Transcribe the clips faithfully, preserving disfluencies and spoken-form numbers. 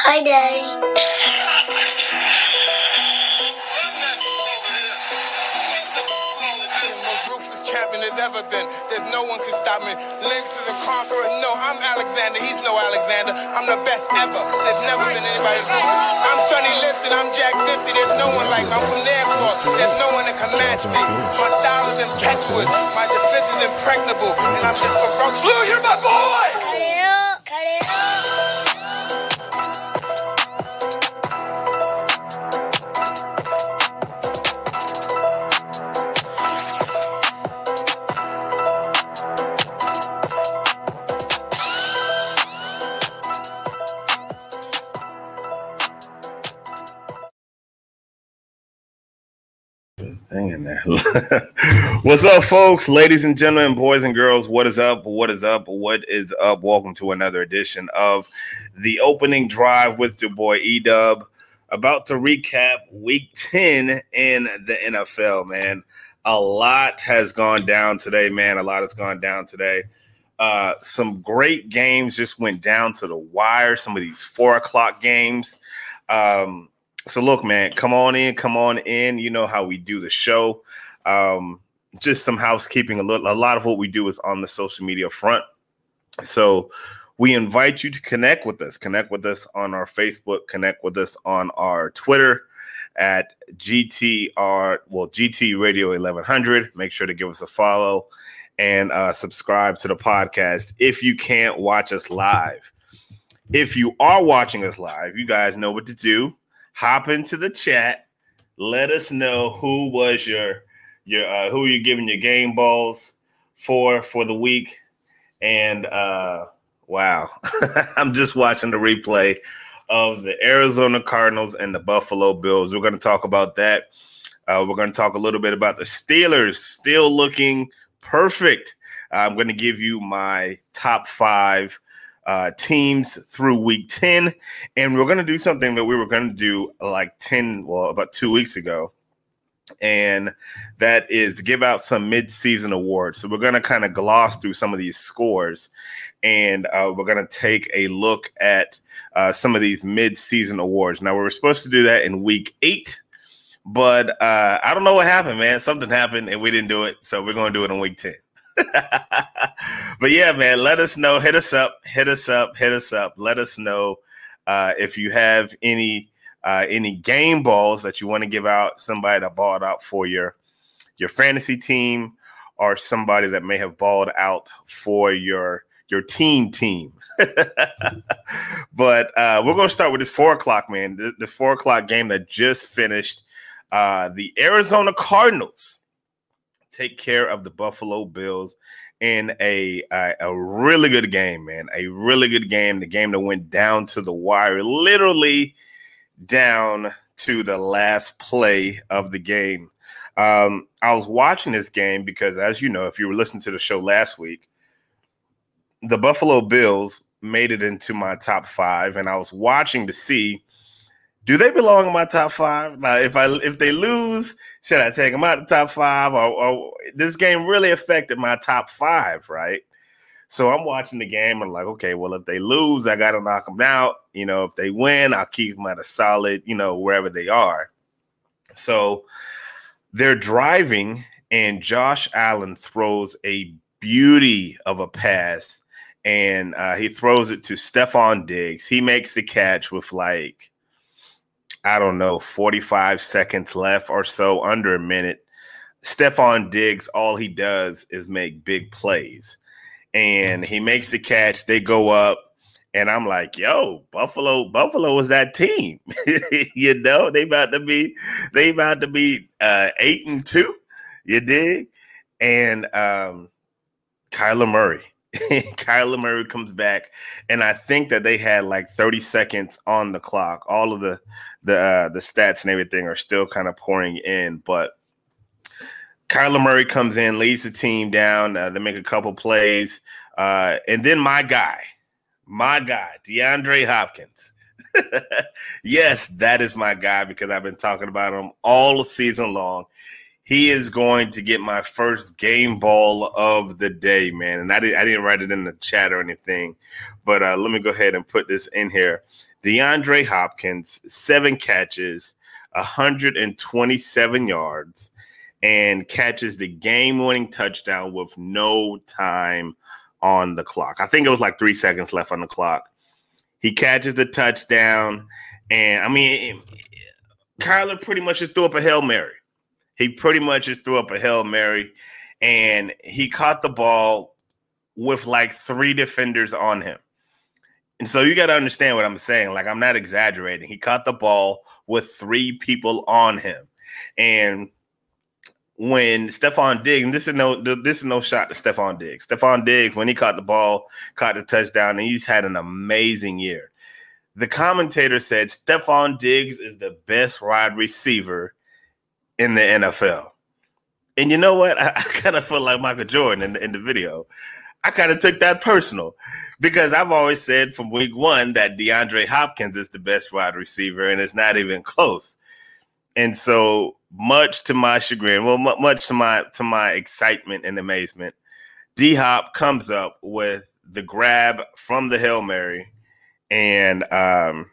Hi, Daddy. There's ever been. There's no one can stop me. Lynx is a conqueror. No, I'm Alexander. He's no Alexander. I'm the best ever. There's never been anybody ruthless. I'm Sonny Liston. I'm Jack Dempsey. There's no one like me. I'm from Nairclaw. There's no one that can match me. My style is impeccable. My defense is impregnable. And I'm just ferocious. Lou, you're my boy! Cut it up. Cut it up. Thing in there. What's up, folks, ladies and gentlemen, boys and girls? What is up? What is up? What is up? Welcome to another edition of the opening drive with your boy E-Dub. About to recap week ten in the N F L, man. A lot has gone down today, man. A lot has gone down today. Uh, some great games just went down to the wire. Some of these four o'clock games. Um, So look, man, come on in, come on in. You know how we do the show. Um, just some housekeeping. A, little, a lot of what we do is on the social media front. So we invite you to connect with us. Connect with us on our Facebook. Connect with us on our Twitter at G T R, well, G T Radio eleven hundred. Make sure to give us a follow and uh, subscribe to the podcast if you can't watch us live. If you are watching us live, you guys know what to do. Hop into the chat. Let us know who was your your uh, who you're giving your game balls for for the week. And uh, wow, I'm just watching the replay of the Arizona Cardinals and the Buffalo Bills. We're going to talk about that. Uh, we're going to talk a little bit about the Steelers still looking perfect. I'm going to give you my top five Uh, teams through week ten, and we're going to do something that we were going to do like ten, well, about two weeks ago, and that is give out some mid-season awards. So we're going to kind of gloss through some of these scores, and uh, we're going to take a look at uh, some of these mid-season awards. Now, we were supposed to do that in week eight, but uh, I don't know what happened, man. Something happened, and we didn't do it, so we're going to do it in week ten. But yeah, man, let us know. Hit us up, hit us up, hit us up. Let us know uh, if you have any uh, any game balls that you want to give out, somebody that balled out for your your fantasy team, or somebody that may have balled out for your your team team. But uh, we're going to start with this four o'clock, man. This, this four o'clock game that just finished. Uh, the Arizona Cardinals take care of the Buffalo Bills in a, a a really good game, man. A really good game. The game that went down to the wire, literally down to the last play of the game. Um, I was watching this game because, as you know, if you were listening to the show last week, the Buffalo Bills made it into my top five, and I was watching to see, do they belong in my top five? Now, if I if they lose, should I take them out of the top five? Or, or this game really affected my top five, right? So I'm watching the game and like, okay, well, if they lose, I got to knock them out. You know, if they win, I'll keep them at a solid, you know, wherever they are. So they're driving, and Josh Allen throws a beauty of a pass, and uh, he throws it to Stephon Diggs. He makes the catch with like, I don't know, forty-five seconds left or so, under a minute. Stephon Diggs, all he does is make big plays. And he makes the catch. They go up. And I'm like, yo, Buffalo, Buffalo is that team. You know, they about to be, they about to be uh, eight and two. You dig? And um, Kyler Murray. Kyler Murray comes back, and I think that they had like thirty seconds on the clock. All of the the uh, the stats and everything are still kind of pouring in, but Kyler Murray comes in, leads the team down. Uh, they make a couple plays, uh, and then my guy, my guy, DeAndre Hopkins. Yes, that is my guy because I've been talking about him all season long. He is going to get my first game ball of the day, man. And I didn't, I didn't write it in the chat or anything, But uh, let me go ahead and put this in here. DeAndre Hopkins, seven catches, one hundred twenty-seven yards, and catches the game-winning touchdown with no time on the clock. I think it was like three seconds left on the clock. He catches the touchdown, and I mean, Kyler pretty much just threw up a Hail Mary. He pretty much just threw up a Hail Mary, and he caught the ball with like three defenders on him. And so you got to understand what I'm saying. Like, I'm not exaggerating. He caught the ball with three people on him. And when Stephon Diggs, and this is no this is no shot to Stephon Diggs. Stephon Diggs, when he caught the ball, caught the touchdown, and he's had an amazing year. The commentator said Stephon Diggs is the best wide receiver in the N F L. And you know what? I, I kind of feel like Michael Jordan in the, in the video. I kind of took that personal because I've always said from week one that DeAndre Hopkins is the best wide receiver, and it's not even close. And so, much to my chagrin, well, m- much to my to my excitement and amazement, D-Hop comes up with the grab from the Hail Mary, and um,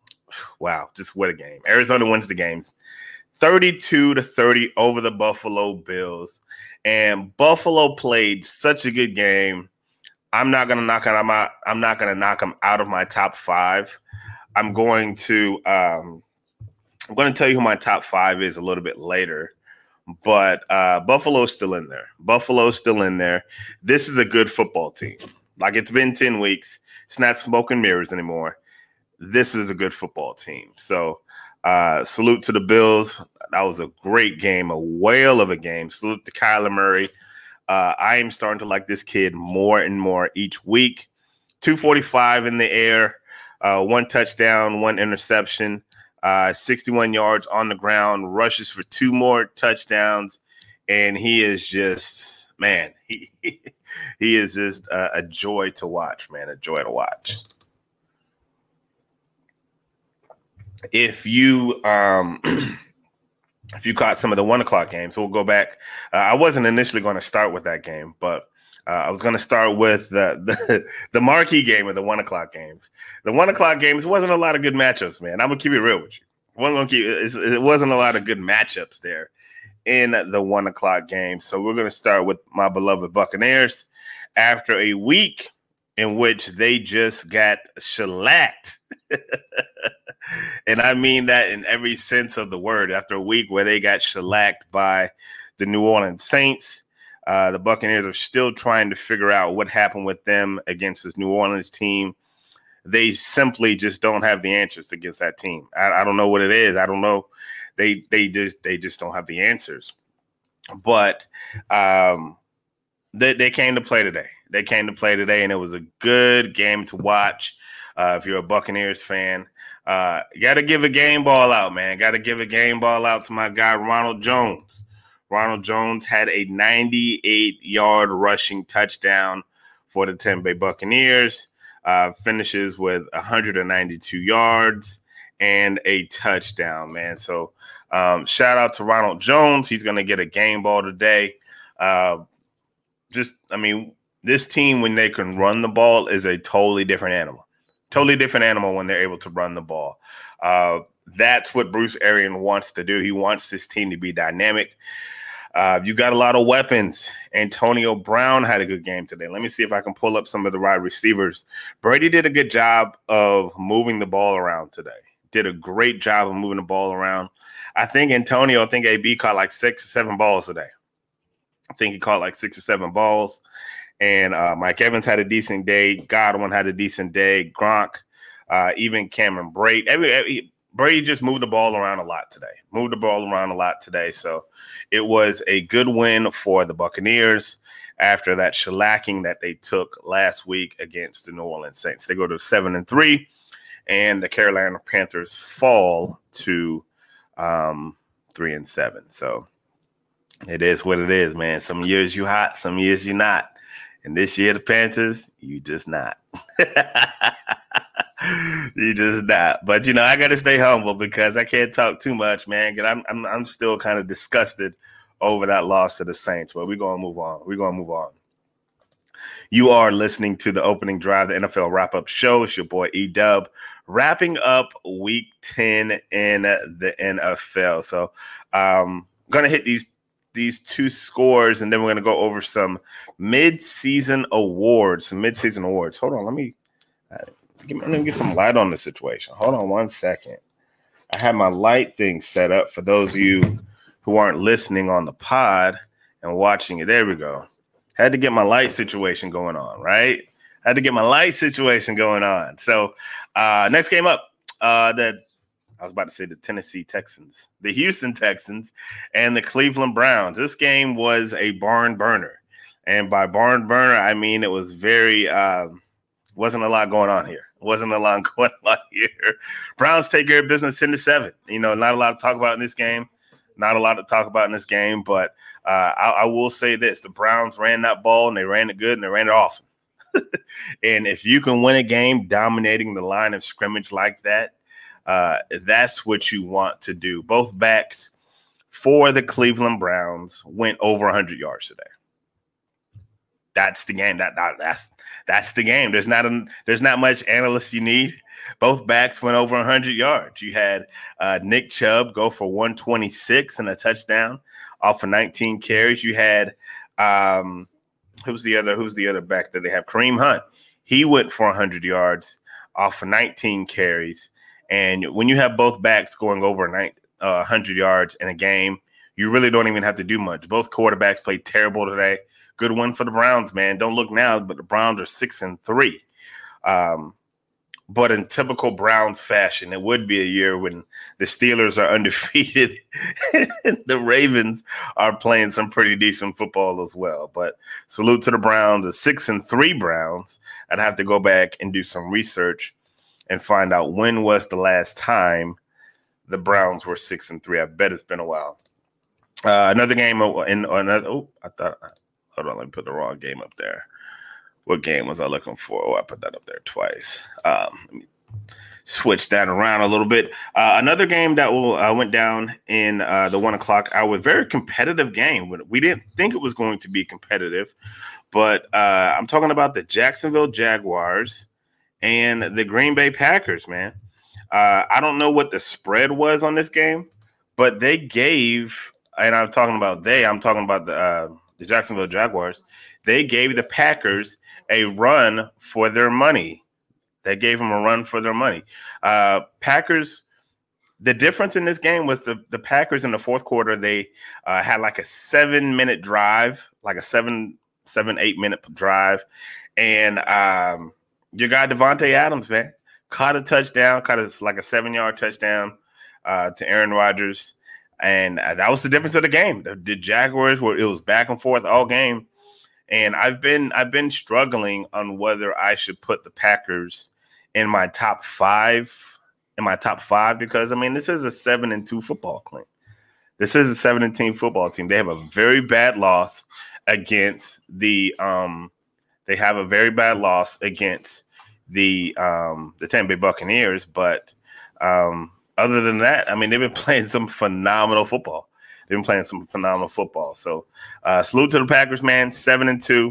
wow, just what a game! Arizona wins the games, thirty-two to thirty over the Buffalo Bills, and Buffalo played such a good game. I'm not gonna knock them out. I'm not gonna knock them out of my top five. I'm going to. Um, I'm going to tell you who my top five is a little bit later, but uh, Buffalo's still in there. Buffalo's still in there. This is a good football team. Like, it's been ten weeks. It's not smoke and mirrors anymore. This is a good football team. So uh, salute to the Bills. That was a great game, a whale of a game. Salute to Kyler Murray. Uh, I am starting to like this kid more and more each week. two forty-five in the air, uh, one touchdown, one interception. Uh, sixty-one yards on the ground, rushes for two more touchdowns, and he is just, man, he he is just a, a joy to watch, man, a joy to watch. If you um, if you caught some of the one o'clock games, we'll go back. Uh, I wasn't initially going to start with that game, but Uh, I was going to start with the, the the marquee game of the one o'clock games. The one o'clock games wasn't a lot of good matchups, man. I'm gonna keep it real with you. One gonna keep it wasn't a lot of good matchups there in the one o'clock game. So we're going to start with my beloved Buccaneers after a week in which they just got shellacked, and I mean that in every sense of the word. After a week where they got shellacked by the New Orleans Saints. Uh, the Buccaneers are still trying to figure out what happened with them against this New Orleans team. They simply just don't have the answers against that team. I, I don't know what it is. I don't know. They they just they just don't have the answers. But um, they they came to play today. They came to play today, and it was a good game to watch. Uh, if you're a Buccaneers fan, uh, you got to give a game ball out, man. Got to give a game ball out to my guy Ronald Jones. Ronald Jones had a ninety-eight yard rushing touchdown for the Tampa Bay Buccaneers, uh, finishes with one hundred ninety-two yards and a touchdown, man. So um, shout out to Ronald Jones. He's going to get a game ball today. Uh, just, I mean, this team, when they can run the ball, is a totally different animal. Totally different animal when they're able to run the ball. Uh, that's what Bruce Arians wants to do. He wants this team to be dynamic. Uh, you got a lot of weapons. Antonio Brown had a good game today. Let me see if I can pull up some of the wide receivers. Brady did a good job of moving the ball around today. Did a great job of moving the ball around. I think Antonio, I think A B caught like six or seven balls today. I think he caught like six or seven balls. And uh, Mike Evans had a decent day. Godwin had a decent day. Gronk, uh, even Cameron Brate. Every, every Brady just moved the ball around a lot today. Moved the ball around a lot today. So it was a good win for the Buccaneers after that shellacking that they took last week against the New Orleans Saints. They go to seven and three, and the Carolina Panthers fall to um, three and seven. So it is what it is, man. Some years you hot, some years you not. And this year, the Panthers, you just not. You just not. But, you know, I got to stay humble because I can't talk too much, man. Because I'm, I'm, I'm still kind of disgusted over that loss to the Saints. But we're going to move on. We're going to move on. You are listening to the Opening Drive, the N F L wrap-up show. It's your boy E-Dub, wrapping up Week ten in the N F L. So um, I'm going to hit these these two scores, and then we're going to go over some mid-season awards, some mid-season awards. Hold on, let me, uh, get, let me get some light on the situation. Hold on one second. I have my light thing set up for those of you who aren't listening on the pod and watching it. There we go. Had to get my light situation going on, right? Had to get my light situation going on. So uh, next game up, uh, the I was about to say the Tennessee Texans, the Houston Texans, and the Cleveland Browns. This game was a barn burner. And by barn burner, I mean it was very uh, wasn't a lot going on here. Wasn't a lot going on here. Browns take care of business ten to seven. You know, not a lot to talk about in this game. Not a lot to talk about in this game, but uh, I, I will say this. The Browns ran that ball, and they ran it good, and they ran it often. And if you can win a game dominating the line of scrimmage like that, uh, that's what you want to do. Both backs for the Cleveland Browns went over one hundred yards today. That's the game. That, that that's that's the game. There's not a, there's not much analyst you need. Both backs went over one hundred yards. You had uh, Nick Chubb go for one twenty-six and a touchdown off of nineteen carries. You had um, who's the other who's the other back that they have? Kareem Hunt. He went for one hundred yards off of nineteen carries. And when you have both backs going over uh, one hundred yards in a game, you really don't even have to do much. Both quarterbacks played terrible today. Good win for the Browns, man. Don't look now, but the Browns are six and three. Um, but in typical Browns fashion, it would be a year when the Steelers are undefeated. The Ravens are playing some pretty decent football as well. But salute to the Browns, the six and three Browns. I'd have to go back and do some research and find out when was the last time the Browns were six and three. I bet it's been a while. Uh, another game in another. Oh, I thought. Hold on, let me put the wrong game up there. What game was I looking for? Oh, I put that up there twice. Um, let me switch that around a little bit. Uh, another game that will, uh, went down in uh, the one o'clock hour. Very competitive game. We didn't think it was going to be competitive, but uh, I'm talking about the Jacksonville Jaguars and the Green Bay Packers, man. Uh, I don't know what the spread was on this game, but they gave, and I'm talking about they, I'm talking about the uh, the Jacksonville Jaguars, they gave the Packers a run for their money. They gave them a run for their money. Uh, Packers, the difference in this game was the, the Packers in the fourth quarter, they uh, had like a seven-minute drive, like a seven, seven, eight-minute drive. And um, your guy Devontae Adams, man, caught a touchdown, caught a, like a seven-yard touchdown uh, to Aaron Rodgers. And that was the difference of the game. The, the Jaguars were, it was back and forth all game. And I've been I've been struggling on whether I should put the Packers in my top five, in my top five, because I mean this is a seven and two football team. This is a seven and two football team. They have a very bad loss against the um they have a very bad loss against the um the Tampa Bay Buccaneers, but um other than that, I mean, they've been playing some phenomenal football. They've been playing some phenomenal football. So uh, salute to the Packers, man, seven and two.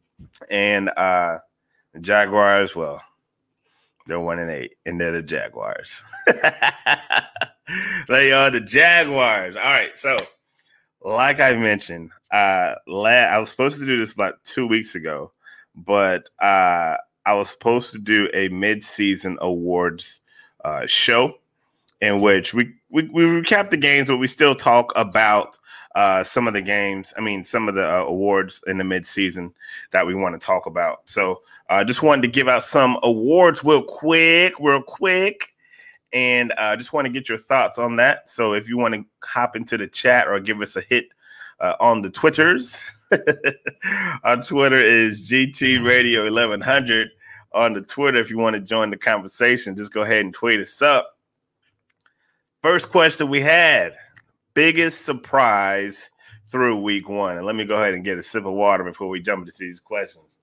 And uh, the Jaguars, well, they're one and eight, and they're the Jaguars. They are the Jaguars. All right, so like I mentioned, uh, la- I was supposed to do this about two weeks ago, but uh, I was supposed to do a mid-season awards uh, show, in which we, we, we recap the games, but we still talk about uh, some of the games. I mean, some of the uh, awards in the midseason that we want to talk about. So I uh, just wanted to give out some awards real quick, real quick. And I uh, just want to get your thoughts on that. So if you want to hop into the chat or give us a hit uh, on the Twitters, our Twitter is G T Radio eleven hundred. On the Twitter, if you want to join the conversation, just go ahead and tweet us up. First question we had, biggest surprise through week one. And let me go ahead and get a sip of water before we jump into these questions.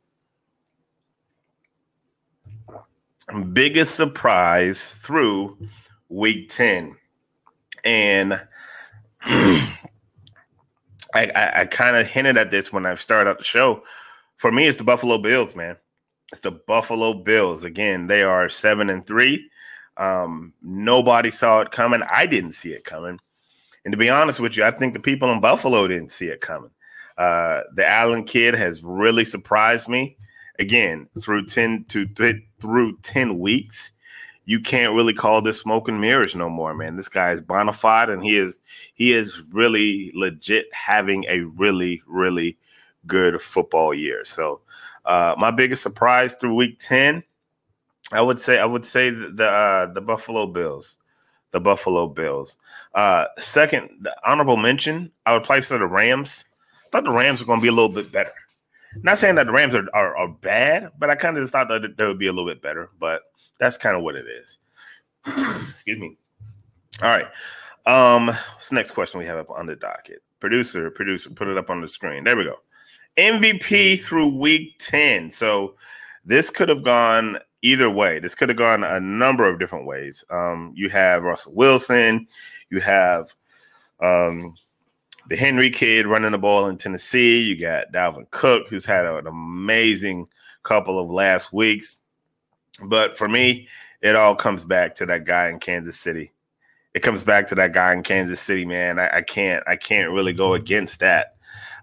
Biggest surprise through week ten. And I, I, I kind of hinted at this when I started out the show, for me, it's the Buffalo Bills, man. It's the Buffalo Bills. Again, they are seven and three. Um, nobody saw it coming. I didn't see it coming. And to be honest with you, I think the people in Buffalo didn't see it coming. Uh, the Allen kid has really surprised me. Again, through ten to th- through ten weeks, you can't really call this smoke and mirrors no more, man. This guy is bona fide, and he is he is really legit having a really, really good football year. So uh, my biggest surprise through week ten, I would say I would say the uh, the Buffalo Bills. The Buffalo Bills. Uh, second, the honorable mention, I would place for the Rams. I thought the Rams were going to be a little bit better. Not saying that the Rams are, are, are bad, but I kind of just thought that they would be a little bit better. But that's kind of what it is. Excuse me. All right. Um, what's the next question we have up on the docket? Producer, producer, put it up on the screen. There we go. M V P through week ten. So this could have gone either way. This could have gone a number of different ways. Um, you have Russell Wilson. You have um, the Henry kid running the ball in Tennessee. You got Dalvin Cook, who's had an amazing couple of last weeks. But for me, it all comes back to that guy in Kansas City. It comes back to that guy in Kansas City, man. I, I can't, I can't really go against that.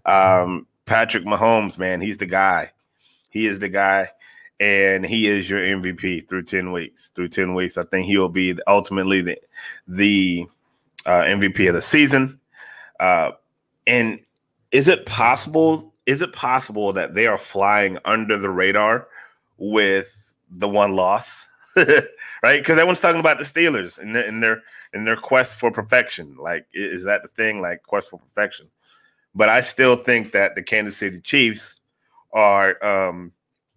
Um, Patrick Mahomes, man, he's the guy. He is the guy. And he is your M V P through ten weeks. Through ten weeks, I think he will be ultimately the the uh, M V P of the season. Uh, and is it possible? Is it possible that they are flying under the radar with the one loss, right? Because everyone's talking about the Steelers and their, in their in their quest for perfection. Like, is that the thing? Like, quest for perfection? But I still think that the Kansas City Chiefs are. Um,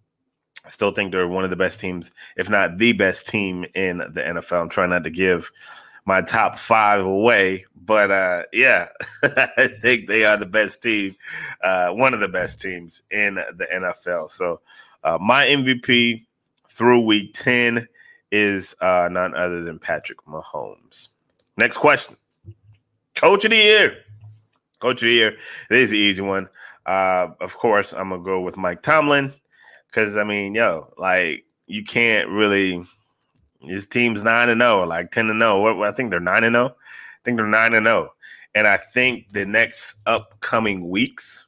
I still think they're one of the best teams, if not the best team in the N F L. I'm trying not to give my top five away, but uh, yeah, I think they are the best team, uh, one of the best teams in the N F L. So uh, my M V P through week ten is uh, none other than Patrick Mahomes. Next question. Coach of the year. Coach of the year. This is the easy one. Uh, of course, I'm going to go with Mike Tomlin. Because, I mean, yo, like, you can't really – his team's nine and oh, like ten and oh. I think they're nine and oh. I think they're nine and oh. And I think the next upcoming weeks,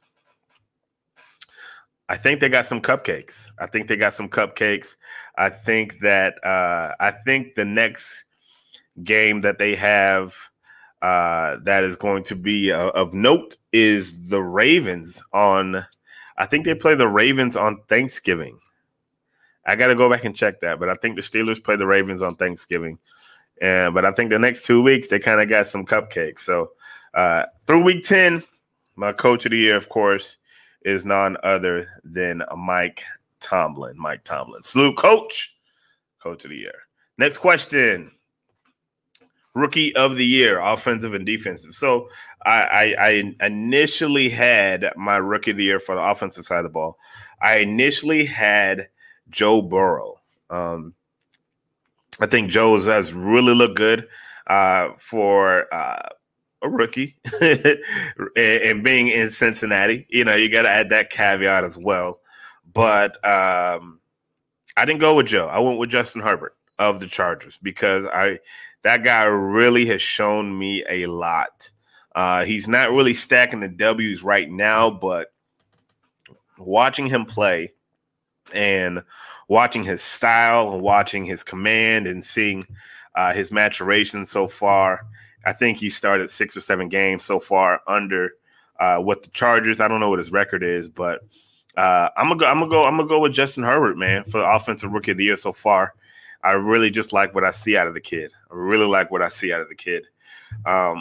I think they got some cupcakes. I think they got some cupcakes. I think that uh, – I think the next game that they have uh, that is going to be uh, of note is the Ravens on – I think they play the Ravens on Thanksgiving. I got to go back and check that, but I think the Steelers play the Ravens on Thanksgiving. Uh, but I think the next two weeks, they kind of got some cupcakes. So uh, through week ten, my coach of the year, of course, is none other than Mike Tomlin. Mike Tomlin. Salute, coach. Coach of the year. Next question. Rookie of the year, offensive and defensive. So I, I, I initially had my rookie of the year for the offensive side of the ball. I initially had Joe Burrow. Um, I think Joe has really looked good uh, for uh, a rookie and, and being in Cincinnati. You know, you got to add that caveat as well. But um, I didn't go with Joe. I went with Justin Herbert of the Chargers because I – that guy really has shown me a lot. Uh, he's not really stacking the W's right now, but watching him play and watching his style and watching his command and seeing uh, his maturation so far, I think he started six or seven games so far under uh, with the Chargers. I don't know what his record is, but uh, I'm gonna go. I'm gonna go. I'm gonna go with Justin Herbert, man, for the offensive rookie of the year so far. I really just like what I see out of the kid. I really like what I see out of the kid. Um,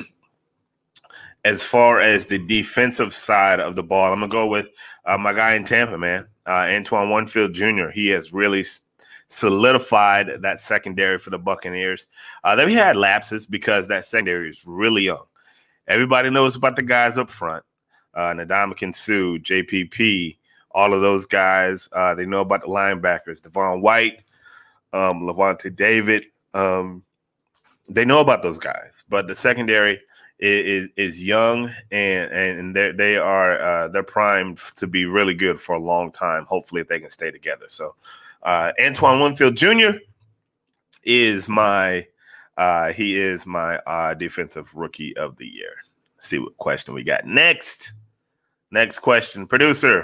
as far as the defensive side of the ball, I'm going to go with uh, my guy in Tampa, man, uh, Antoine Winfield Junior He has really solidified that secondary for the Buccaneers. Uh, they've had lapses because that secondary is really young. Everybody knows about the guys up front, uh, Ndamukong Suh, J P P, all of those guys. Uh, they know about the linebackers, Devon White, Um, Levante David, um, they know about those guys, but the secondary is is young, and and they they are uh, they're primed to be really good for a long time. Hopefully, if they can stay together. So, uh, Antoine Winfield Junior is my uh, he is my uh, defensive rookie of the year. Let's see what question we got next. Next question, producer.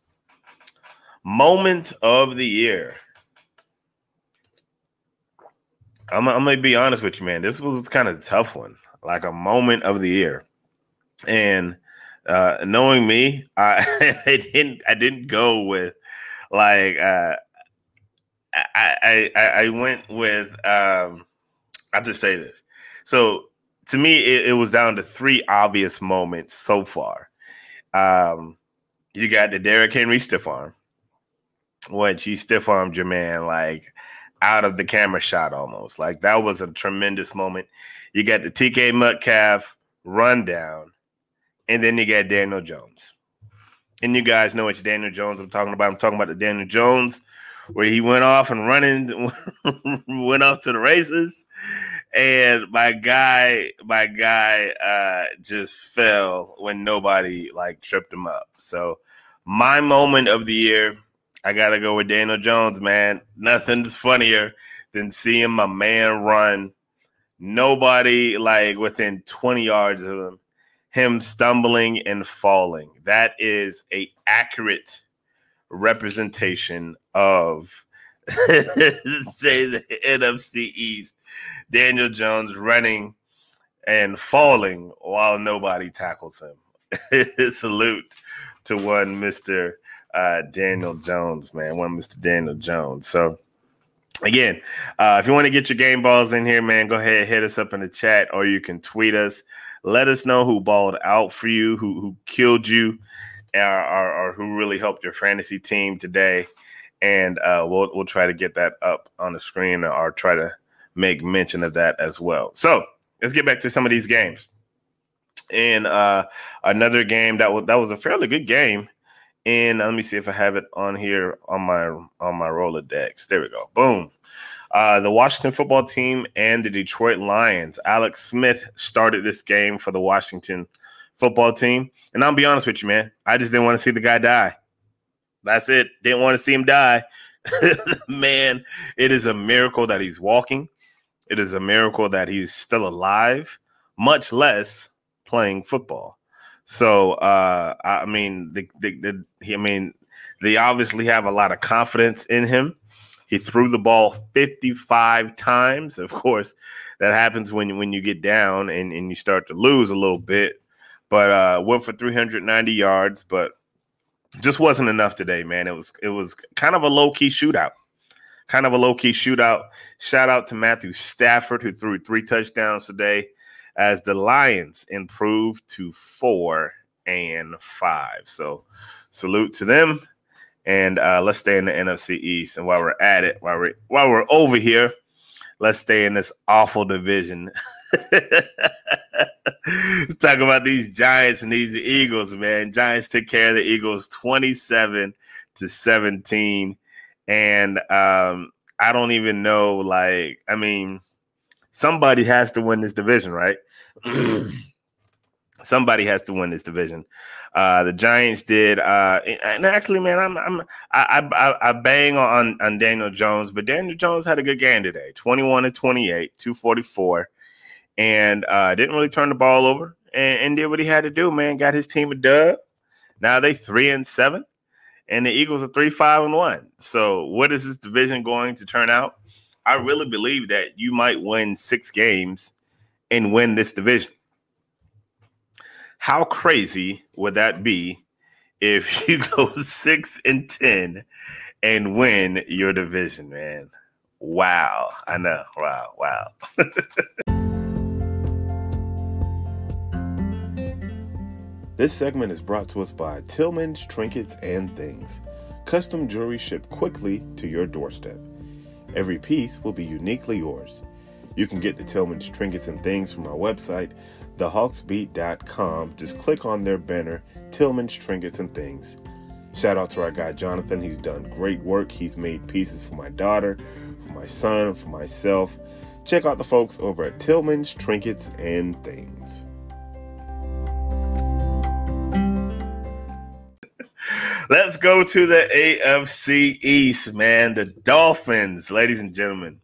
Moment of the year. I'm, I'm gonna be honest with you, man. This was kind of a tough one. Like a moment of the year, and uh, knowing me, I, I didn't. I didn't go with like. Uh, I, I I went with. Um, I'll just say this. So to me, it, it was down to three obvious moments so far. Um, you got the Derrick Henry stiff arm, when she stiff armed your man like out of the camera shot almost. Like that was a tremendous moment. You got the T K Metcalf rundown, and then you got Daniel Jones. And you guys know which Daniel Jones I'm talking about. I'm talking about the Daniel Jones where he went off and running, went off to the races, and my guy, my guy uh, just fell when nobody like tripped him up. So my moment of the year, I gotta go with Daniel Jones, man. Nothing's funnier than seeing my man run. Nobody like within twenty yards of him, him stumbling and falling. That is a accurate representation of say the N F C East. Daniel Jones running and falling while nobody tackles him. Salute to one Mister Uh, Daniel Jones, man. One Mister Daniel Jones. So again, uh, if you want to get your game balls in here, man, go ahead, hit us up in the chat, or you can tweet us. Let us know who balled out for you, who who killed you, or, or, or who really helped your fantasy team today. And uh, we'll we'll try to get that up on the screen, or try to make mention of that as well. So let's get back to some of these games. And uh, another game that was that was a fairly good game. And let me see if I have it on here on my on my Rolodex. There we go. Boom. Uh, the Washington football team and the Detroit Lions. Alex Smith started this game for the Washington football team. And I'll be honest with you, man. I just didn't want to see the guy die. That's it. Didn't want to see him die. Man, it is a miracle that he's walking. It is a miracle that he's still alive, much less playing football. So, uh, I mean, the, the, the, I mean, they obviously have a lot of confidence in him. He threw the ball fifty-five times. Of course, that happens when, when you get down and, and you start to lose a little bit. But uh, went for three hundred ninety yards, but just wasn't enough today, man. It was it was kind of a low-key shootout. Kind of a low-key shootout. Shout out to Matthew Stafford, who threw three touchdowns today, as the Lions improved to four and five. So salute to them. And uh, let's stay in the N F C East. And while we're at it, while we're, while we're over here, let's stay in this awful division. Let's talk about these Giants and these Eagles, man. Giants took care of the Eagles twenty-seven to seventeen. And um, I don't even know, like, I mean, somebody has to win this division, right? Somebody has to win this division. Uh, the Giants did, uh, and actually, man, I'm, I'm, I, I, I bang on on Daniel Jones, but Daniel Jones had a good game today, twenty-one to twenty-eight, two forty-four, and uh, didn't really turn the ball over, and, and did what he had to do, man. Got his team a dub. Now they three and seven, and the Eagles are three five and one. So, what is this division going to turn out? I really believe that you might win six games and win this division. How crazy would that be if you go six and ten and win your division, man? Wow. I know. Wow. Wow. This segment is brought to us by Tillman's Trinkets and Things. Custom jewelry shipped quickly to your doorstep. Every piece will be uniquely yours. You can get the Tillman's Trinkets and Things from our website, the hawks beat dot com. Just click on their banner, Tillman's Trinkets and Things. Shout out to our guy Jonathan. He's done great work. He's made pieces for my daughter, for my son, for myself. Check out the folks over at Tillman's Trinkets and Things. Let's go to the A F C East, man. The Dolphins, ladies and gentlemen.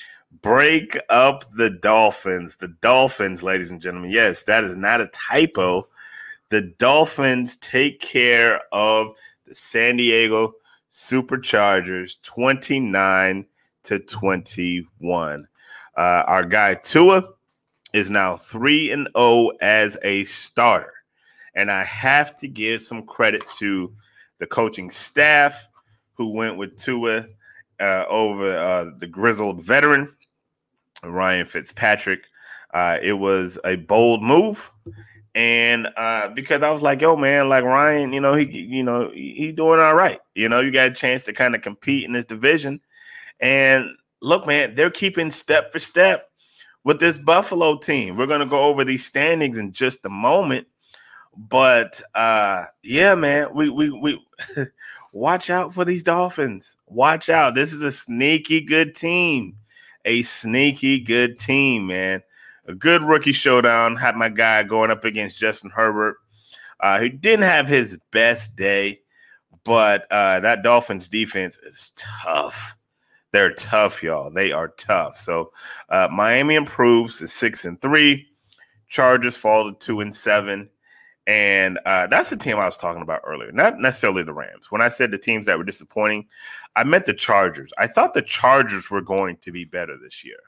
Break up the Dolphins. The Dolphins, ladies and gentlemen. Yes, that is not a typo. The Dolphins take care of the San Diego Superchargers twenty-nine to twenty-one. Uh, our guy Tua is now three and oh as a starter. And I have to give some credit to the coaching staff who went with Tua uh, over uh, the grizzled veteran, Ryan Fitzpatrick. Uh, it was a bold move. And uh, because I was like, yo, man, like Ryan, you know, he, you know, he, he doing all right. You know, you got a chance to kind of compete in this division. And look, man, they're keeping step for step with this Buffalo team. We're going to go over these standings in just a moment. But uh, yeah, man, we we we watch out for these Dolphins. Watch out. This is a sneaky good team. A sneaky good team, man. A good rookie showdown. Had my guy going up against Justin Herbert. Uh, he didn't have his best day, but uh, that Dolphins defense is tough. They're tough, y'all. They are tough. So uh, Miami improves to six and three. Chargers fall to two and seven. And uh, that's the team I was talking about earlier, not necessarily the Rams. When I said the teams that were disappointing, I meant the Chargers. I thought the Chargers were going to be better this year.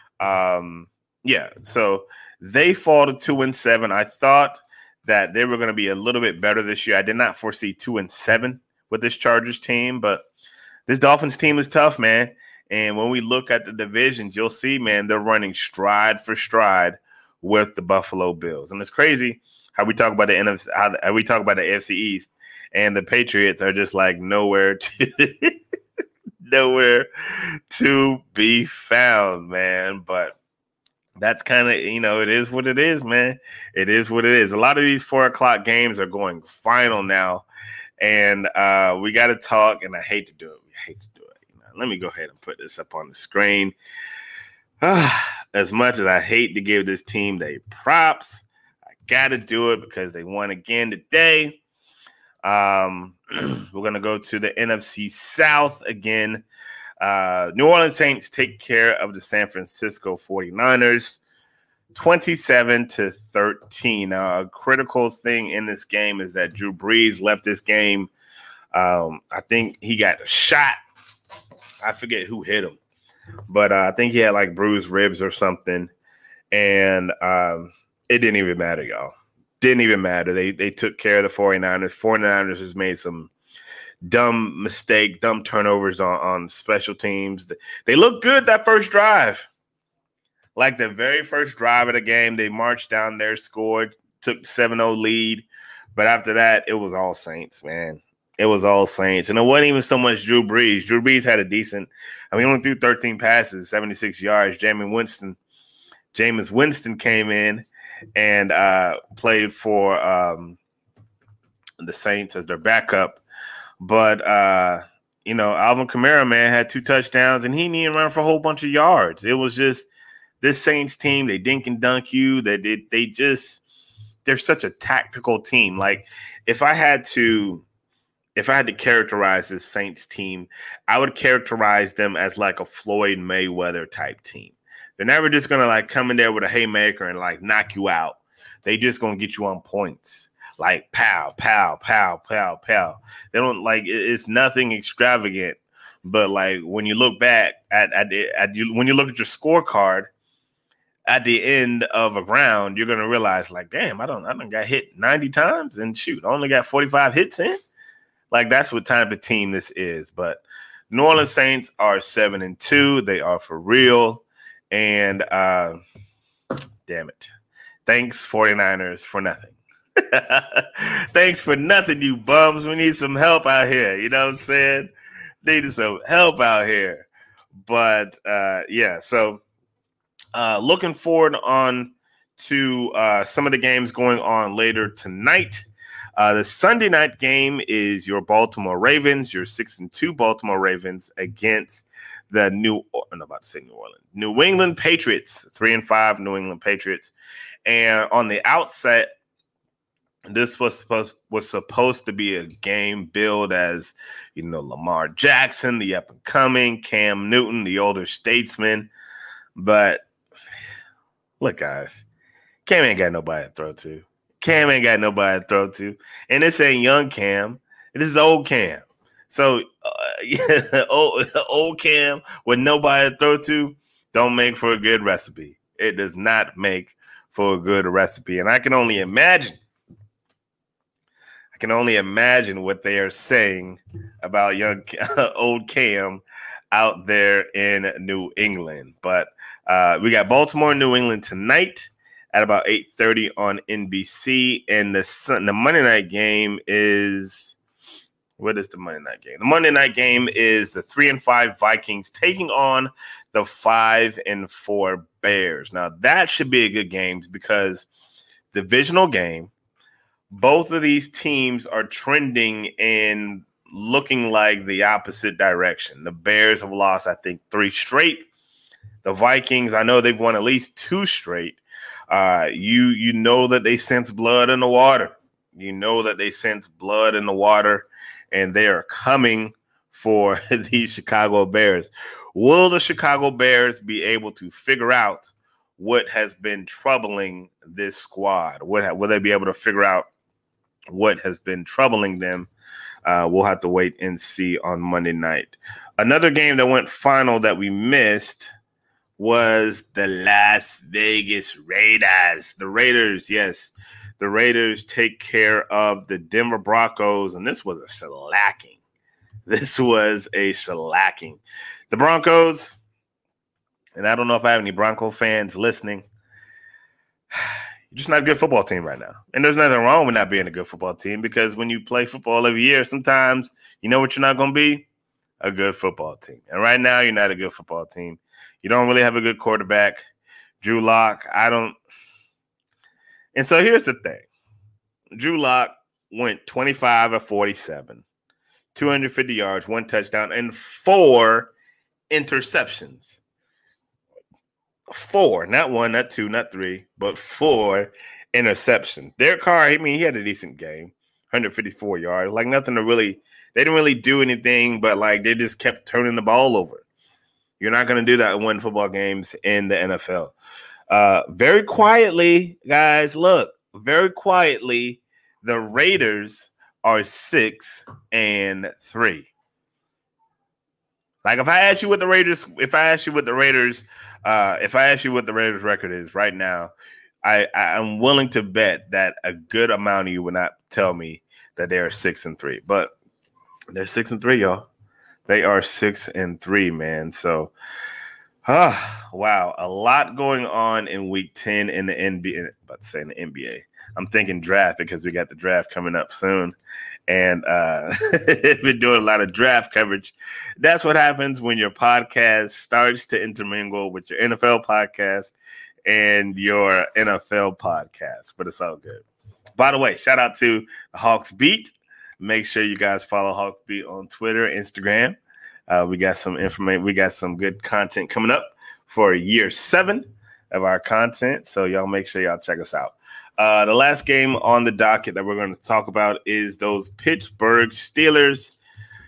Um, yeah, so they fall to two and seven. I thought that they were going to be a little bit better this year. I did not foresee two and seven with this Chargers team, but this Dolphins team is tough, man. And when we look at the divisions, you'll see, man, they're running stride for stride with the Buffalo Bills. And it's crazy how we talk about the N F C, how we talk about the A F C East, and the Patriots are just like nowhere to nowhere to be found, man. But that's kind of, you know, it is what it is, man. It is what it is. A lot of these four o'clock games are going final now, and uh, we got to talk. And I hate to do it. We hate to do it. You know, let me go ahead and put this up on the screen. As much as I hate to give this team their props, got to do it because they won again today. Um, we're going to go to the N F C South again. Uh, New Orleans Saints take care of the San Francisco forty-niners, twenty-seven to thirteen. Now, a critical thing in this game is that Drew Brees left this game. Um, I think he got a shot. I forget who hit him, but uh, I think he had like bruised ribs or something. And um, it didn't even matter, y'all. Didn't even matter. They they took care of the forty-niners. forty-niners has made some dumb mistake, dumb turnovers on, on special teams. They looked good that first drive. Like the very first drive of the game, they marched down there, scored, took seven oh lead. But after that, it was all Saints, man. It was all Saints. And it wasn't even so much Drew Brees. Drew Brees had a decent – I mean, he only threw thirteen passes, seventy-six yards. Jameis Winston, Jameis Winston came in and uh, played for um, the Saints as their backup. But, uh, you know, Alvin Kamara, man, had two touchdowns, and he didn't even run for a whole bunch of yards. It was just this Saints team, they dink and dunk you. They, they, they just – they're such a tactical team. Like, if I had to – if I had to characterize this Saints team, I would characterize them as like a Floyd Mayweather type team. They're never just going to like come in there with a haymaker and like knock you out. They just going to get you on points. Like pow, pow, pow, pow, pow. They don't like, it's nothing extravagant. But like when you look back at, at, at you, when you look at your scorecard at the end of a round, you're going to realize like, damn, I don't, I don't got hit ninety times and shoot, I only got forty-five hits in. Like that's what type of team this is. But New Orleans Saints are seven and two. They are for real. And uh, damn it. Thanks, forty-niners, for nothing. Thanks for nothing, you bums. We need some help out here. You know what I'm saying? Needed some help out here. But uh, yeah, so uh, looking forward on to uh, some of the games going on later tonight. Uh, the Sunday night game is your Baltimore Ravens, your six and two Baltimore Ravens against the New I'm about to say New Orleans, New England Patriots, three and five New England Patriots. And on the outset, This was supposed was supposed to be a game billed as, you know, Lamar Jackson, the up and coming, Cam Newton, the older statesman. But look, guys, Cam ain't got nobody to throw to. Cam ain't got nobody to throw to, and this ain't young Cam. This is old Cam. So uh, yeah, old, old Cam with nobody to throw to don't make for a good recipe. It does not make for a good recipe, and I can only imagine. I can only imagine what they are saying about young old Cam out there in New England. But uh, we got Baltimore and New England tonight at about eight thirty on N B C. And the, the Monday night game is – what is the Monday night game? The Monday night game is the three and five Vikings taking on the five and four Bears. Now, that should be a good game because divisional game. Both of these teams are trending and looking like the opposite direction. The Bears have lost, I think, three straight. The Vikings, I know they've won at least two straight. Uh, you you know that they sense blood in the water. You know that they sense blood in the water, and they are coming for the Chicago Bears. Will the Chicago Bears be able to figure out what has been troubling this squad? What, will they be able to figure out what has been troubling them? Uh, we'll have to wait and see on Monday night. Another game that went final that we missed was the Las Vegas Raiders. The Raiders, yes. The Raiders take care of the Denver Broncos, and this was a shellacking. This was a shellacking. The Broncos, and I don't know if I have any Bronco fans listening, you're just not a good football team right now. And there's nothing wrong with not being a good football team because when you play football every year, sometimes you know what you're not going to be? A good football team. And right now, you're not a good football team. You don't really have a good quarterback. Drew Lock, I don't. And so here's the thing. Drew Lock went twenty-five of forty-seven, two hundred fifty yards, one touchdown, and four interceptions. Four, not one, not two, not three, but four interceptions. Derek Carr, I mean, he had a decent game, one hundred fifty-four yards, like nothing to really, they didn't really do anything, but like they just kept turning the ball over. You're not going to do that in one football games in the N F L. Uh, very quietly, guys, look, very quietly, the Raiders are six and three. Like if I ask you what the Raiders, if I ask you what the Raiders, uh, if I ask you what the Raiders record is right now, I, I am willing to bet that a good amount of you would not tell me that they are six and three, but they're six and three, y'all. They are six and three, man. So, ah, wow, a lot going on in Week ten in the N B A. About to say in the N B A. I'm thinking draft because we got the draft coming up soon, and uh, been doing a lot of draft coverage. That's what happens when your podcast starts to intermingle with your N F L podcast and your N F L podcast. But it's all good. By the way, shout out to the Hawks Beat. Make sure you guys follow Hawks Beat on Twitter, Instagram. Uh, we got some information. We got some good content coming up for year seven of our content. So y'all make sure y'all check us out. Uh, the last game on the docket that we're going to talk about is those Pittsburgh Steelers.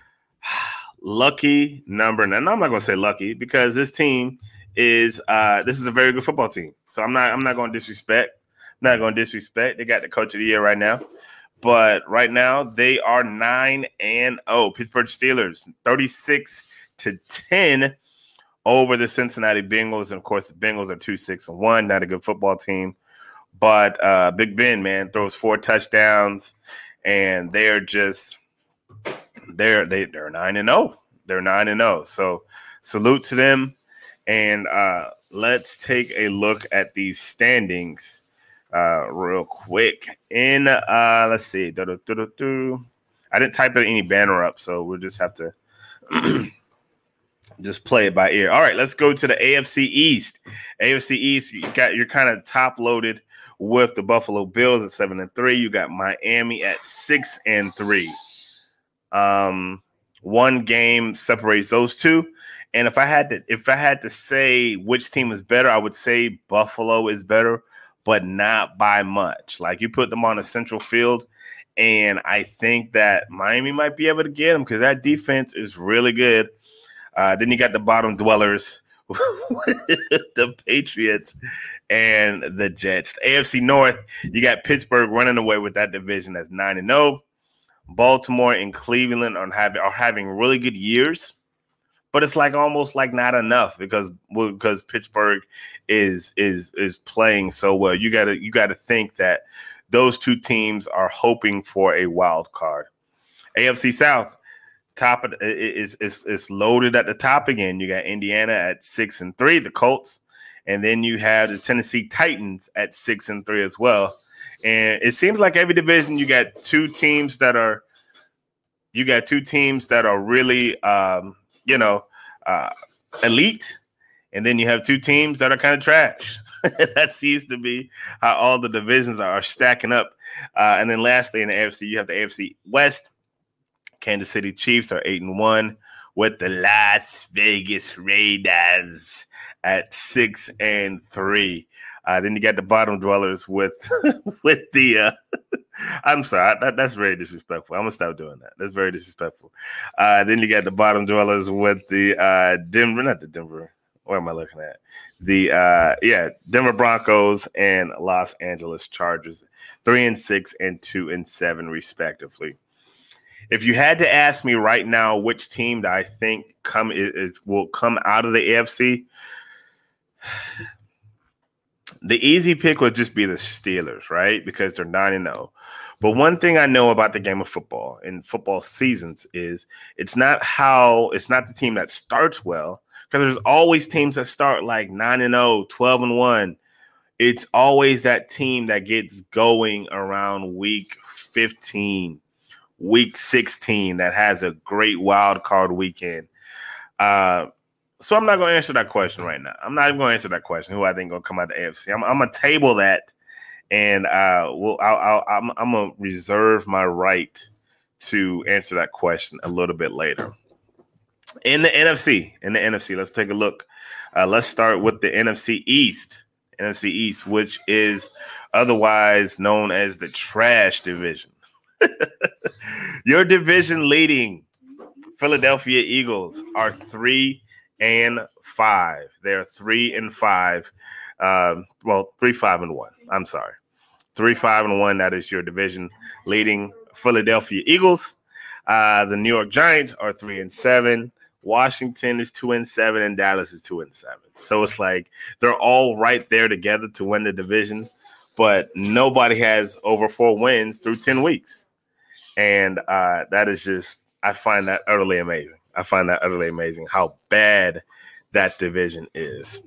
Lucky number. And I'm not going to say lucky because this team is uh, this is a very good football team. So I'm not I'm not going to disrespect. I'm not going to disrespect. They got the coach of the year right now. But right now they are nine and oh. Pittsburgh Steelers thirty-six to ten over the Cincinnati Bengals. And of course, the Bengals are two six and one. Not a good football team. But uh, Big Ben, man, throws four touchdowns, and they're just they're they they're nine and oh. They're nine and oh. So salute to them. And uh, let's take a look at these standings. Uh, real quick. In uh, let's see. I didn't type any banner up, so we'll just have to just play it by ear. All right, let's go to the A F C East. A F C East, you got you're kind of top loaded with the Buffalo Bills at seven and three. You got Miami at six and three. Um, one game separates those two. And if I had to, if I had to say which team is better, I would say Buffalo is better. but not by much. Like, you put them on a central field, and I think that Miami might be able to get them because that defense is really good. Uh, then you got the bottom dwellers, the Patriots and the Jets. The A F C North, you got Pittsburgh running away with that division as nine and oh. Baltimore and Cleveland are having are having really good years, but it's like almost like not enough because because Pittsburgh is is is playing so well. You gotta you gotta think that those two teams are hoping for a wild card. A F C South, top of, is is is loaded at the top again. You got Indiana at six and three, the Colts, and then you have the Tennessee Titans at six and three as well. And it seems like every division you got two teams that are you got two teams that are really um, you know uh, elite, and then you have two teams that are kind of trash. That seems to be how all the divisions are stacking up. Uh, and then lastly, in the A F C, you have the A F C West. Kansas City Chiefs are eight and one, with the Las Vegas Raiders at six and three. Uh, then you got the bottom dwellers with with the. Uh, I'm sorry, that, that's very disrespectful. I'm gonna stop doing that. That's very disrespectful. Uh, then you got the bottom dwellers with the uh, Denver, not the Denver. Where am I looking at? The uh, yeah, Denver Broncos and Los Angeles Chargers, three and six and two and seven respectively. If you had to ask me right now which team that I think come is, is will come out of the A F C, the easy pick would just be the Steelers, right? Because they're nine and oh. But one thing I know about the game of football and football seasons is it's not how it's not the team that starts well, because there's always teams that start like nine and oh, twelve and one. It's always that team that gets going around week fifteen, week sixteen, that has a great wild card weekend. Uh, so I'm not going to answer that question right now. I'm not even going to answer that question, who I think going to come out of the A F C. I'm, I'm going to table that, and uh, we'll, I'll, I'll, I'm, I'm going to reserve my right to answer that question a little bit later. In the N F C, in the N F C, let's take a look. Uh, let's start with the N F C East. N F C East, which is otherwise known as the trash division. Your division leading Philadelphia Eagles are three and five. They're three and five. Um, well, three, five, and one. I'm sorry. Three, five, and one. That is your division leading Philadelphia Eagles. Uh, the New York Giants are three and seven. Washington is two and seven, and Dallas is two and seven. So it's like they're all right there together to win the division, but nobody has over four wins through ten weeks. And uh, that is just, I find that utterly amazing. I find that utterly amazing how bad that division is.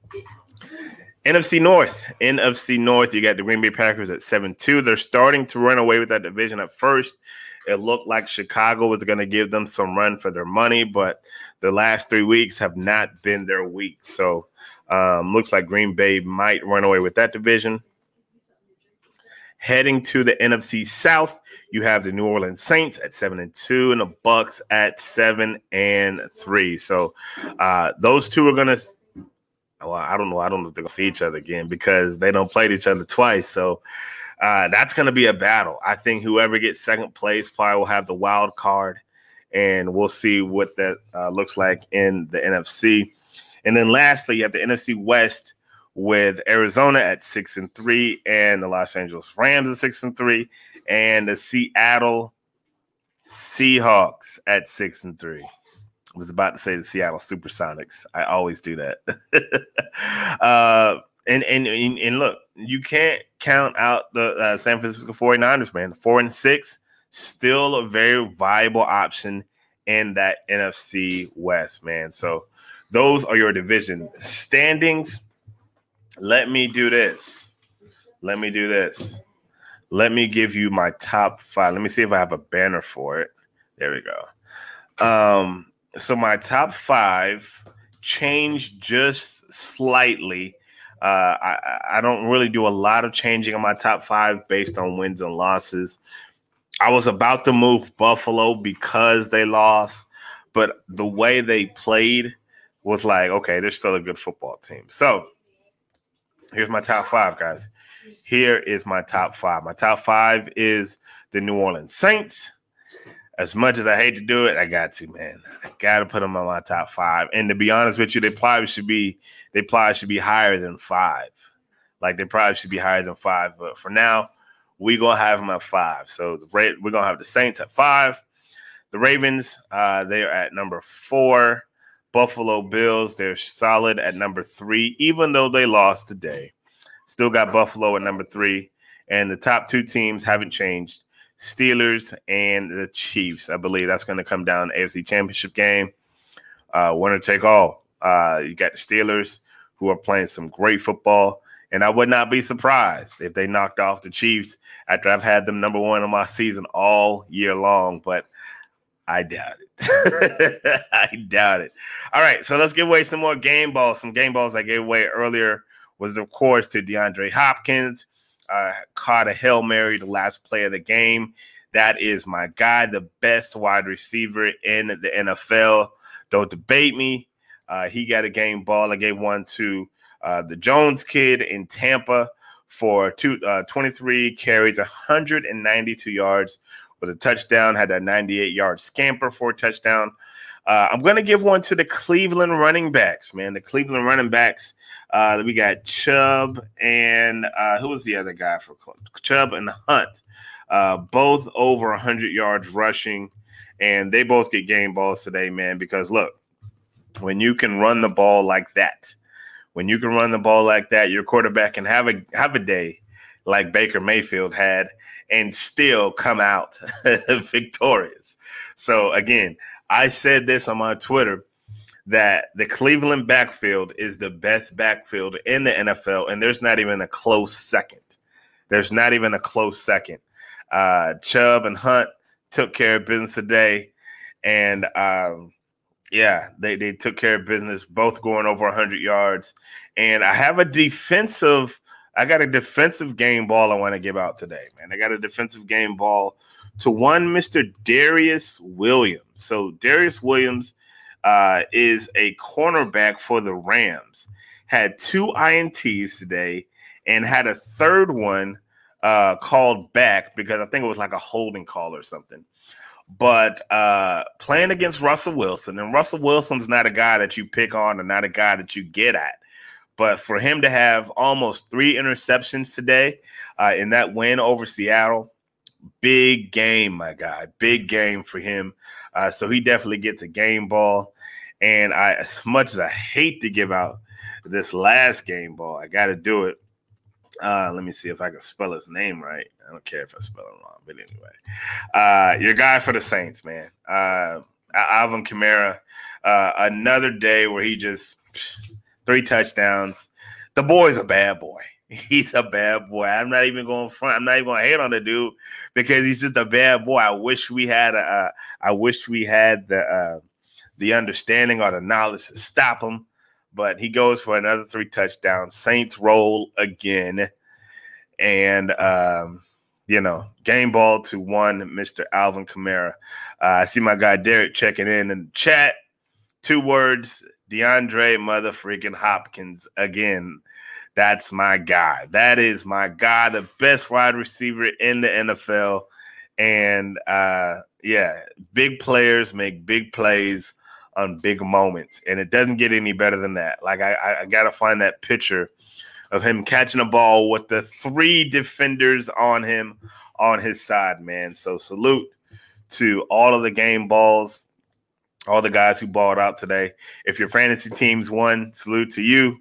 N F C North. N F C North, you got the Green Bay Packers at seven two. They're starting to run away with that division at first. It looked like Chicago was going to give them some run for their money, but the last three weeks have not been their week. So um, looks like Green Bay might run away with that division. Heading to the N F C South, you have the New Orleans Saints at seven and two, and the Bucks at seven and three. So uh, those two are gonna. Well, I don't know. I don't know if they're gonna see each other again because they don't play each other twice. So uh, that's gonna be a battle. I think whoever gets second place probably will have the wild card, and we'll see what that uh, looks like in the N F C. And then lastly, you have the N F C West, with Arizona at six and three, and the Los Angeles Rams at six and three, and the Seattle Seahawks at six and three. I was about to say the Seattle Supersonics. I always do that. uh, and, and and look, you can't count out the uh, San Francisco forty-niners, man. Four and six, still a very viable option in that N F C West, man. So those are your division standings. Let me do this. Let me do this. Let me give you my top five. Let me see if I have a banner for it. There we go. Um, so my top five changed just slightly. Uh, I, I don't really do a lot of changing on my top five based on wins and losses. I was about to move Buffalo because they lost, but the way they played was like, okay, they're still a good football team. So Here's my top five, guys. Here is my top five. My top five is the New Orleans Saints. As much as I hate to do it, I got to, man. I got to put them on my top five. And to be honest with you, they probably should be they probably should be higher than five. Like they probably should be higher than five. But for now, we're going to have them at five. So the we're going to have the Saints at five. The Ravens, uh, they are at number four. Buffalo Bills, they're solid at number three, even though they lost today. Still got Buffalo at number three. And the top two teams haven't changed. Steelers and the Chiefs. I believe that's going to come down to A F C Championship game. Uh, winner take all. Uh, you got the Steelers, who are playing some great football. And I would not be surprised if they knocked off the Chiefs after I've had them number one in my season all year long. But I doubt it. I doubt it. All right, so let's give away some more game balls. Some game balls I gave away earlier was, of course, to DeAndre Hopkins. Uh, caught a Hail Mary, the last play of the game. That is my guy, the best wide receiver in the N F L. Don't debate me. Uh, he got a game ball. I gave one to uh, the Jones kid in Tampa for two, uh, twenty-three carries, one hundred ninety-two yards with a touchdown, had a ninety-eight yard scamper for a touchdown. Uh, I'm going to give one to the Cleveland running backs, man. The Cleveland running backs. Uh, we got Chubb and uh, who was the other guy for Chubb and Hunt, uh, both over one hundred yards rushing, and they both get game balls today, man. Because look, when you can run the ball like that, when you can run the ball like that, your quarterback can have a have a day like Baker Mayfield had and still come out victorious. So again, I said this on my Twitter, that the Cleveland backfield is the best backfield in the N F L, and there's not even a close second. There's not even a close second. Uh, Chubb and Hunt took care of business today, and um, yeah, they, they took care of business, both going over one hundred yards. And I have a defensive – I got a defensive game ball I want to give out today, man. I got a defensive game ball to one Mister Darius Williams. So Darius Williams – Uh, is a cornerback for the Rams. Had two I N Ts today and had a third one uh, called back because I think it was like a holding call or something. But uh, playing against Russell Wilson, and Russell Wilson's not a guy that you pick on and not a guy that you get at. But for him to have almost three interceptions today uh, in that win over Seattle, big game, my guy. Big game for him. Uh, so he definitely gets a game ball. And I, as much as I hate to give out this last game ball, I got to do it. Uh, let me see if I can spell his name right. I don't care if I spell it wrong, but anyway. Uh, your guy for the Saints, man. Uh, Alvin Kamara, uh, another day where he just three touchdowns. The boy's a bad boy. He's a bad boy. I'm not even going front. I'm not even going to hate on the dude because he's just a bad boy. I wish we had a. Uh, I wish we had the uh, the understanding or the knowledge to stop him, but he goes for another three touchdowns. Saints roll again, and um, you know, game ball to one Mister Alvin Kamara. Uh, I see my guy Derek checking in in the chat. Two words: DeAndre mother freaking Hopkins again. That's my guy. That is my guy, the best wide receiver in the N F L. And, uh, yeah, big players make big plays on big moments. And it doesn't get any better than that. Like, I, I got to find that picture of him catching a ball with the three defenders on him on his side, man. So salute to all of the game balls, all the guys who balled out today. If your fantasy teams won, salute to you.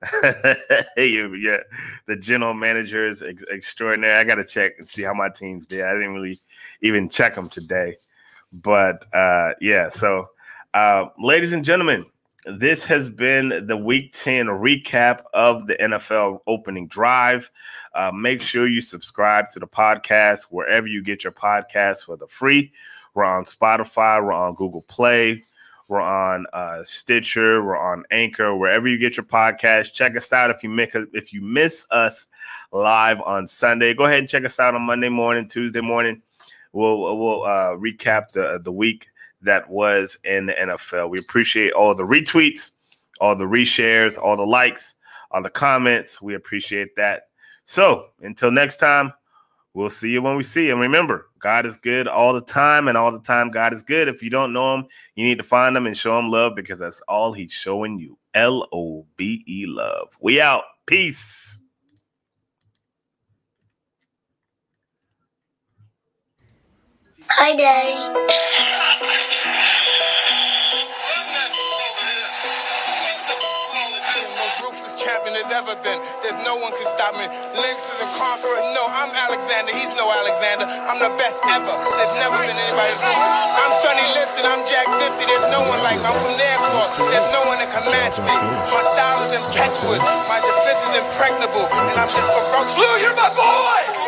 you're, you're the general manager is ex- extraordinary. I got to check and see how my teams did. I didn't really even check them today. But, uh, yeah, so, uh, ladies and gentlemen, this has been the Week ten recap of the N F L opening drive. Uh, make sure you subscribe to the podcast wherever you get your podcasts for the free. We're on Spotify. We're on Google Play. We're on uh, Stitcher. We're on Anchor. Wherever you get your podcast, check us out. If you miss if you miss us live on Sunday, go ahead and check us out on Monday morning, Tuesday morning. We'll we'll uh, recap the the week that was in the N F L. We appreciate all the retweets, all the reshares, all the likes, all the comments. We appreciate that. So until next time, we'll see you when we see you. And remember, God is good all the time, and all the time God is good. If you don't know him, you need to find him and show him love, because that's all he's showing you. L O B E, love. We out. Peace. Hi, Daddy. Champion there's ever been. There's no one can stop me. Lynx is a conqueror. No, I'm Alexander. He's no Alexander. I'm the best ever. There's never been anybody as ruthless. I'm Sonny Liston. I'm Jack Dempsey. There's no one like me. I'm from Nairclaw. There's no one that can match me. My style is impeccable. My defense is impregnable. And I'm just ferocious. Blue, you're my boy!